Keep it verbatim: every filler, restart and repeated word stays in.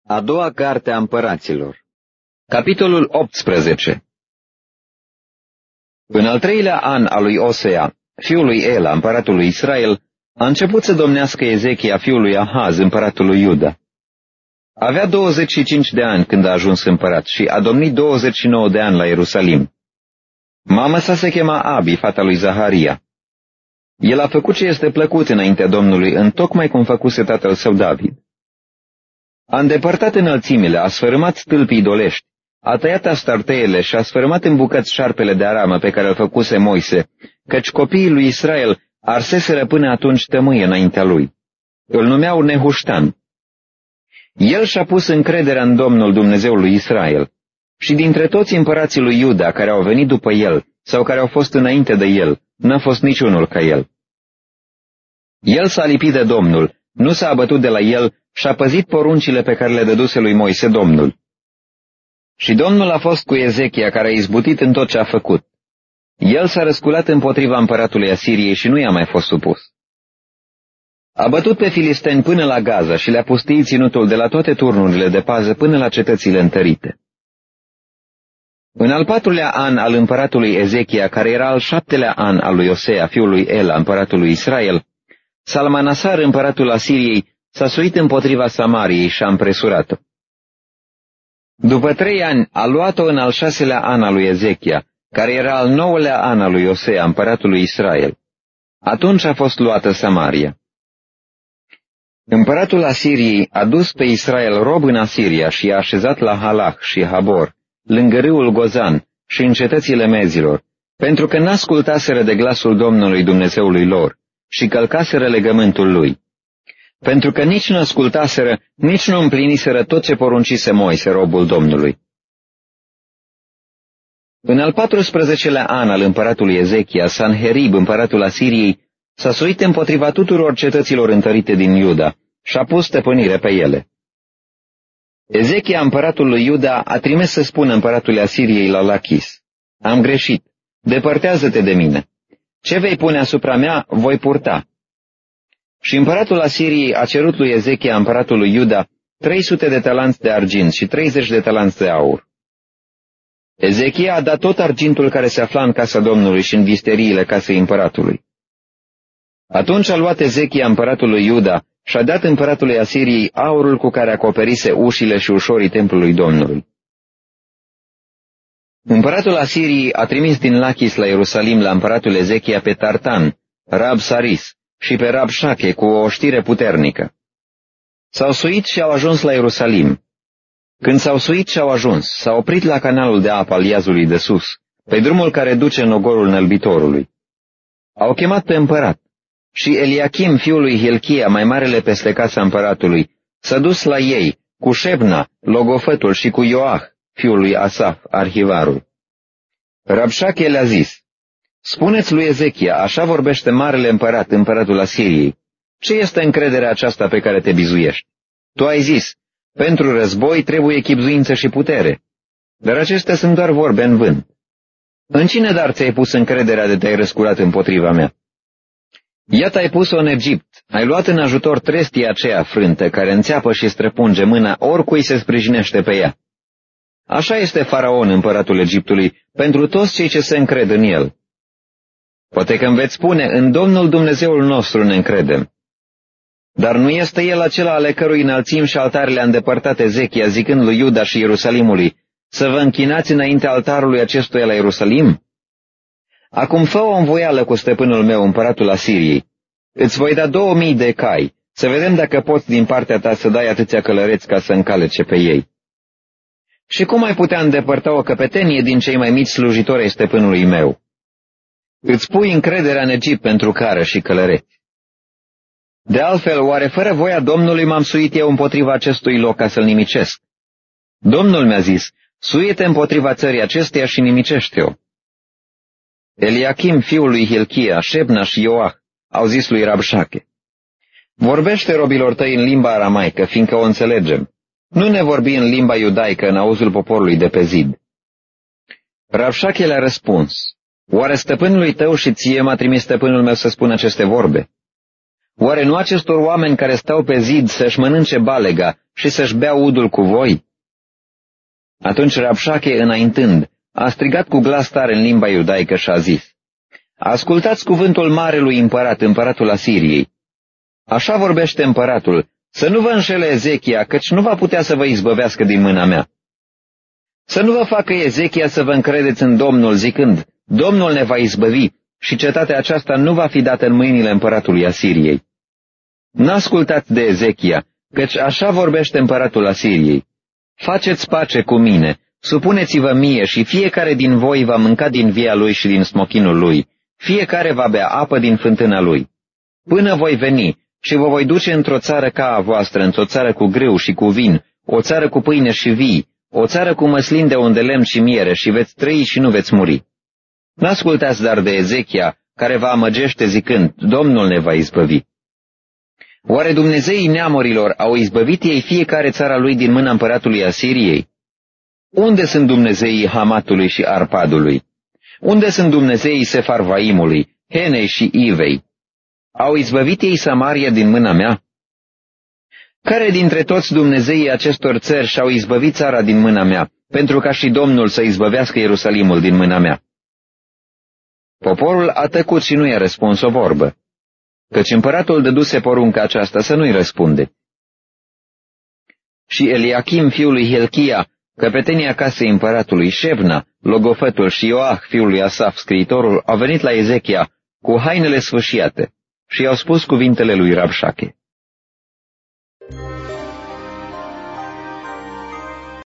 A doua carte a împăraților. Capitolul optsprezece. În al treilea an al lui Osea, fiul lui Ela, împăratul lui Israel, a început să domnească Ezechia, fiul lui Ahaz, împăratul lui Iuda. Avea douăzeci și cinci de ani când a ajuns împărat și a domnit douăzeci și nouă de ani la Ierusalim. Mama sa se chema Abi, fata lui Zaharia. El a făcut ce este plăcut înaintea Domnului, întocmai cum făcuse tatăl său David. A îndepărtat înălțimile, a sfărâmat stâlpii idolești, a tăiat astarteele și a sfărâmat în bucăți șarpele de aramă pe care îl făcuse Moise, căci copiii lui Israel arseseră până atunci tămâie înaintea lui. Îl numeau Nehuștan. El și-a pus încrederea în Domnul Dumnezeul lui Israel și dintre toți împărații lui Iuda care au venit după el sau care au fost înainte de el, n-a fost niciunul ca el. El s-a lipit de Domnul, nu s-a abătut de la el și a păzit poruncile pe care le dăduse lui Moise Domnul. Și Domnul a fost cu Ezechia, care a izbutit în tot ce a făcut. El s-a răsculat împotriva împăratului Asiriei și nu i-a mai fost supus. A bătut pe filisteni până la Gaza și le-a pustiit ținutul de la toate turnurile de pază până la cetățile întărite. În al patrulea an al împăratului Ezechia, care era al șaptelea an al lui Osea, fiul lui Ela, împăratul lui Israel, Salmanasar, împăratul Asiriei, s-a suit împotriva Samariei și a împresurat-o. După trei ani a luat-o în al șaselea an al lui Ezechia, care era al nouălea an al lui Osea, împăratul lui Israel. Atunci a fost luată Samaria. Împăratul Asiriei a dus pe Israel rob în Asiria și i-a așezat la Halach și Habor, lângă râul Gozan și în cetățile mezilor, pentru că n-ascultaseră de glasul Domnului Dumnezeului lor și călcaseră legământul lui. Pentru că nici nu ascultaseră, nici nu împliniseră tot ce poruncise Moise, robul Domnului. În al patrusprezecelea an al împăratului Ezechia, Sanherib, împăratul Asiriei, s-a suit împotriva tuturor cetăților întărite din Iuda și a pus stăpânire pe ele. Ezechia, împăratul lui Iuda, a trimis să spună împăratului Asiriei la Lachis: Am greșit, depărtează-te de mine. Ce vei pune asupra mea, voi purta. Și împăratul Asiriei a cerut lui Ezechia, împăratul lui Iuda, trei sute de talanți de argint și treizeci de talanți de aur. Ezechia a dat tot argintul care se afla în casa Domnului și în visteriile casei împăratului. Atunci a luat Ezechia, împăratul lui Iuda, și a dat împăratului Asiriei aurul cu care acoperise ușile și ușorii templului Domnului. Împăratul Asiriei a trimis din Lachis la Ierusalim la împăratul Ezechia pe Tartan, Rabsaris și pe Rabșache cu o știre puternică. S-au suit și au ajuns la Ierusalim. Când s-au suit și au ajuns, s-au oprit la canalul de apă al Iazului de sus, pe drumul care duce în ogorul Nălbitorului. Au chemat pe împărat și Eliachim, fiul lui Hilchia, mai marele peste casa împăratului, s-a dus la ei cu Șebna, logofătul, și cu Ioah, fiul lui Asaf, arhivarul. Rabșache le-a zis: Spuneți lui Ezechia, așa vorbește marele împărat, împăratul Asiriei. Ce este încrederea aceasta pe care te bizuiești? Tu ai zis: pentru război trebuie chibzuință și putere. Dar acestea sunt doar vorbe în vânt. În cine dar ți-ai pus încrederea de te-ai răsculat împotriva mea? Iată, ai pus-o în Egipt, ai luat în ajutor trestia aceea frântă, care înțeapă și străpunge mâna oricui se sprijinește pe ea. Așa este Faraon, împăratul Egiptului, pentru toți cei ce se încred în el. Poate că îmi veți spune: în Domnul Dumnezeul nostru ne încredem. Dar nu este el acela ale cărui înălțimi și altare le-a îndepărtat Ezechia, zicând lui Iuda și Ierusalimului: să vă închinați înaintea altarului acestuia la Ierusalim? Acum fă o învoială cu stăpânul meu, împăratul Asiriei. Îți voi da două mii de cai, să vedem dacă poți din partea ta să dai atâția călăreți ca să încalece pe ei. Și cum ai putea îndepărta o căpetenie din cei mai mici slujitori ai stăpânului meu? Îți pui încrederea în Egipt pentru cară și călăreți. De altfel, oare fără voia Domnului m-am suit eu împotriva acestui loc ca să-l nimicesc? Domnul mi-a zis: suie-te împotriva țării acesteia și nimicește-o. Eliachim, fiul lui Hilchia, Șebna și Ioah au zis lui Rabșache: vorbește robilor tăi în limba aramaică, fiindcă o înțelegem. Nu ne vorbi în limba iudaică în auzul poporului de pe zid. Rabșache le-a răspuns: oare stăpânului tău și ție m-a trimis stăpânul meu să spun aceste vorbe? Oare nu acestor oameni care stau pe zid să-și mănânce balega și să-și bea udul cu voi?" Atunci Rabșache, înaintând, a strigat cu glas tare în limba iudaică și a zis: Ascultați cuvântul marelui împărat, împăratul Asiriei. Așa vorbește împăratul: să nu vă înșele Ezechia, căci nu va putea să vă izbăvească din mâna mea. Să nu vă facă Ezechia să vă încredeți în Domnul, zicând: Domnul ne va izbăvi și cetatea aceasta nu va fi dată în mâinile împăratului Asiriei. N-ascultați de Ezechia, căci așa vorbește împăratul Asiriei: faceți pace cu mine, supuneți-vă mie și fiecare din voi va mânca din via lui și din smochinul lui, fiecare va bea apă din fântâna lui. Până voi veni și vă voi duce într-o țară ca a voastră, într-o țară cu grâu și cu vin, o țară cu pâine și vii, o țară cu măslin de unde lemn și miere, și veți trăi și nu veți muri. N-ascultați dar de Ezechia, care vă amăgește zicând: Domnul ne va izbăvi. Oare Dumnezeii neamurilor au izbăvit ei fiecare țara lui din mâna împăratului Asiriei? Unde sunt Dumnezeii Hamatului și Arpadului? Unde sunt Dumnezeii Sefarvaimului, Henei și Ivei? Au izbăvit ei Samaria din mâna mea? Care dintre toți Dumnezeii acestor țări și-au izbăvit țara din mâna mea, pentru ca și Domnul să izbăvească Ierusalimul din mâna mea? Poporul a tăcut și nu i-a răspuns o vorbă, căci împăratul dăduse porunca aceasta să nu-i răspunde. Și Eliachim, fiul lui Hilchia, căpetenia casei împăratului, Șebna, logofătul, și Ioah, fiul lui Asaf, scriitorul, au venit la Ezechia cu hainele sfâșiate și i-au spus cuvintele lui Rabșache.